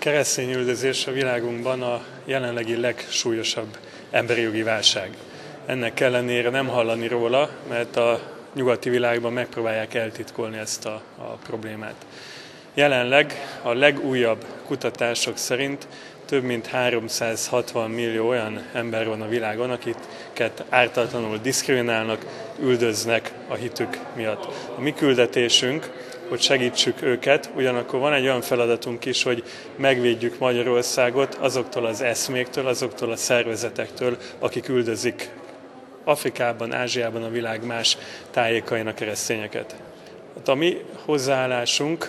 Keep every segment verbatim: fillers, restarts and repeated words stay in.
Keresztényüldözés a világunkban a jelenlegi legsúlyosabb emberi jogi válság. Ennek ellenére nem hallani róla, mert a nyugati világban megpróbálják eltitkolni ezt a, a problémát. Jelenleg a legújabb kutatások szerint több mint háromszázhatvan millió olyan ember van a világon, akiket ártatlanul diszkriminálnak, üldöznek a hitük miatt. A mi küldetésünk, hogy segítsük őket, ugyanakkor van egy olyan feladatunk is, hogy megvédjük Magyarországot azoktól az eszméktől, azoktól a szervezetektől, akik üldözik Afrikában, Ázsiában, a világ más tájékain a keresztényeket. Hát a mi hozzáállásunk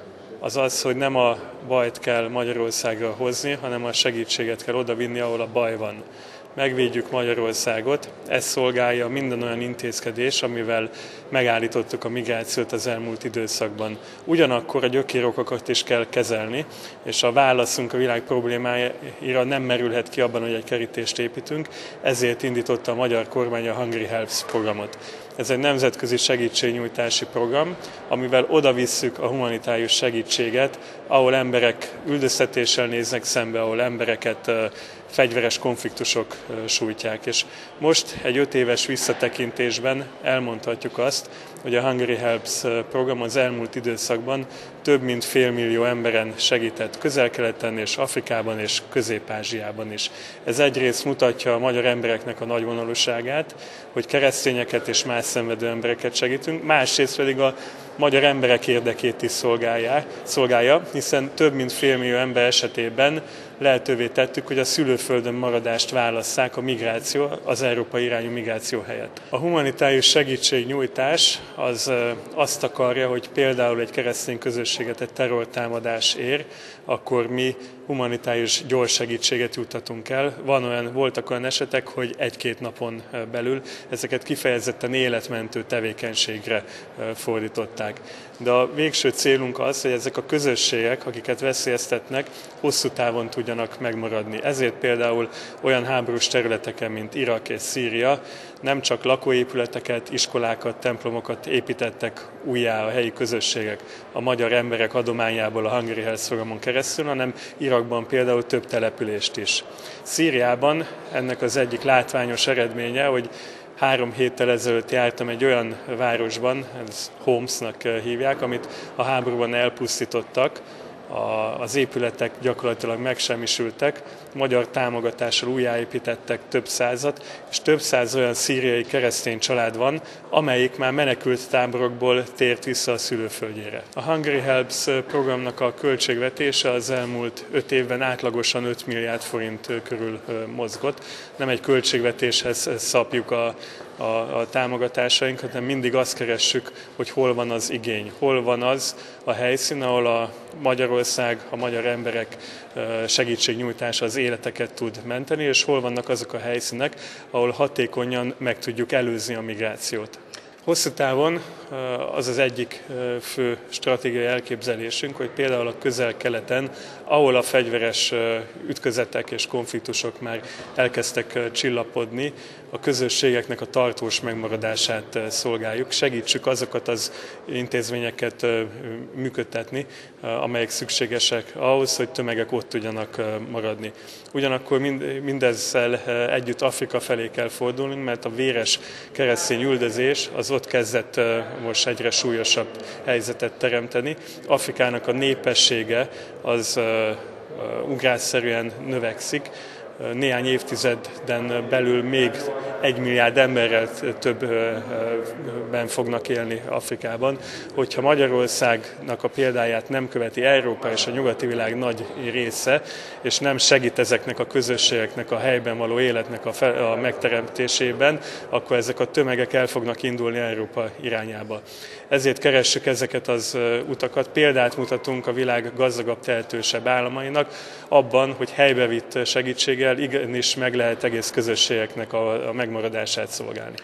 az az, hogy nem a bajt kell Magyarországra hozni, hanem a segítséget kell odavinni, ahol a baj van. Megvédjük Magyarországot, ez szolgálja minden olyan intézkedés, amivel megállítottuk a migrációt az elmúlt időszakban. Ugyanakkor a gyökérokokat is kell kezelni, és a válaszunk a világ problémáira nem merülhet ki abban, hogy egy kerítést építünk, ezért indította a magyar kormány a Hungry Helps programot. Ez egy nemzetközi segítségnyújtási program, amivel odavisszük a humanitárius segítséget, ahol emberek üldöztetéssel néznek szembe, ahol embereket fegyveres konfliktusok sújtják. És most egy öt éves visszatekintésben elmondhatjuk azt, hogy a Hungry Helps program az elmúlt időszakban több mint félmillió emberen segített Közel-Keleten és Afrikában és Közép-Ázsiában is. Ez egyrészt mutatja a magyar embereknek a nagyvonalúságát, hogy keresztényeket és más szenvedő embereket segítünk, másrészt pedig a magyar emberek érdekét is szolgálja, szolgálja, hiszen több mint félmillió ember esetében lehetővé tettük, hogy a szülőföldön maradást válasszák a migráció, az európai irányú migráció helyett. A humanitárius segítségnyújtás az azt akarja, hogy például egy keresztény közösséget egy terrortámadás ér, akkor mi humanitárius gyors segítséget juttatunk el. Van olyan, voltak olyan esetek, hogy egy-két napon belül ezeket kifejezetten életmentő tevékenységre fordították. De a végső célunk az, hogy ezek a közösségek, akiket veszélyeztetnek, hosszú távon tudjanak megmaradni. Ezért például olyan háborús területeken, mint Irak és Szíria, nem csak lakóépületeket, iskolákat, templomokat építettek újjá a helyi közösségek a magyar emberek adományából a Hungry Helps programon keresztül, hanem Irakban például több települést is. Szíriában ennek az egyik látványos eredménye, hogy Három héttel ezelőtt jártam egy olyan városban, ez Homsnak hívják, amit a háborúban elpusztítottak, az épületek gyakorlatilag megsemmisültek, magyar támogatással újjáépítettek több százat, és több száz olyan szíriai keresztény család van, amelyik már menekült táborokból tért vissza a szülőföldjére. A Hungry Helps programnak a költségvetése az elmúlt öt évben átlagosan öt milliárd forint körül mozgott. Nem egy költségvetéshez szabjuk a A, a támogatásainkat, hanem mindig azt keressük, hogy hol van az igény, hol van az a helyszín, ahol a Magyarország, a magyar emberek segítségnyújtása az életeket tud menteni, és hol vannak azok a helyszínek, ahol hatékonyan meg tudjuk előzni a migrációt. Hosszú távon az az egyik fő stratégiai elképzelésünk, hogy például a Közel-Keleten, ahol a fegyveres ütközetek és konfliktusok már elkezdtek csillapodni, a közösségeknek a tartós megmaradását szolgáljuk. Segítsük azokat az intézményeket működtetni, amelyek szükségesek ahhoz, hogy tömegek ott tudjanak maradni. Ugyanakkor mindezzel együtt Afrika felé kell fordulnunk, mert a véres keresztény üldözés az ott kezdett most egyre súlyosabb helyzetet teremteni. Afrikának a népessége az ugrásszerűen növekszik. Néhány évtizeden belül még egy milliárd emberrel többben fognak élni Afrikában. Hogyha Magyarországnak a példáját nem követi Európa és a nyugati világ nagy része, és nem segít ezeknek a közösségeknek a helyben való életnek a, fel, a megteremtésében, akkor ezek a tömegek el fognak indulni Európa irányába. Ezért keressük ezeket az utakat. Példát mutatunk a világ gazdagabb, tehetősebb államainak abban, hogy helybe vitt segítséggel igenis meg lehet egész közösségeknek a megmaradását szolgálni.